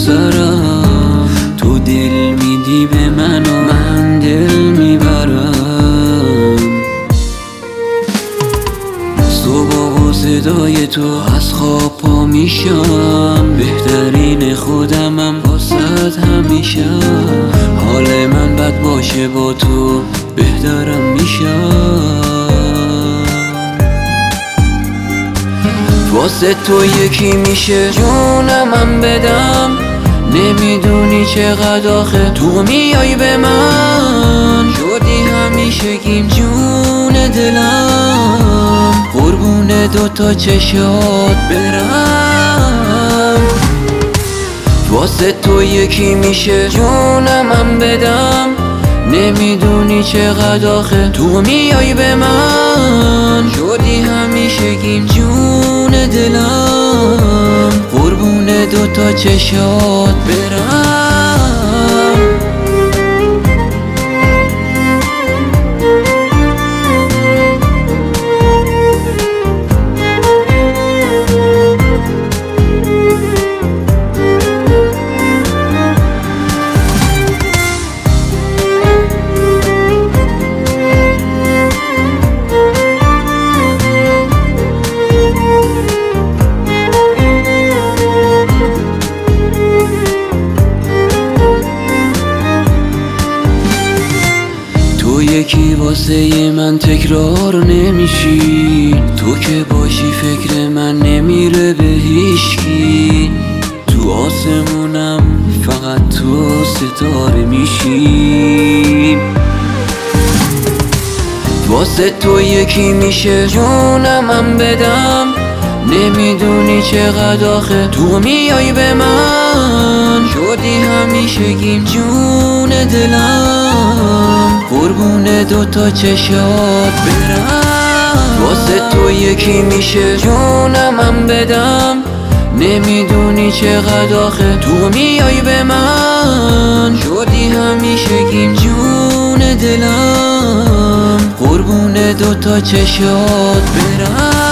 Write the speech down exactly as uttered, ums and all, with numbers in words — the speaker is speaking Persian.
سرم. تو دل میدی به من و من دل میبرم. صبح و صدای تو از خواب پا میشم، بهترین خودمم واسه همیشه. حال من بد باشه با تو بهترم میشم. واسه تو یکی میشه جونمم بدم، نمیدونی چقدر آخه تو میای به من. شدی همیشگیم جون دلم، قربون دوتا چشات برم. واسه تو یکی میشه جونمم بدم، نمیدونی چقدر آخه تو میای به من. شدی همیشگیم جون دلم، قربون دوتا چشات برم. تو یکی واسه من تکرار نمیشی، تو که باشی فکر من نمیره به هیچکی. تو آسمونم فقط تو ستاره میشی. واسه تو یکی میشه جونمم بدم، نمیدونی چقدر آخه تو میای به من. شدی همیشگیم جون دلم، قربون دوتا چشات برم. واسه تو یکی میشه جونمم بدم، نمیدونی چقدر آخه تو میای به من. شدی همیشگیم جون دلم، قربون دوتا چشات برم.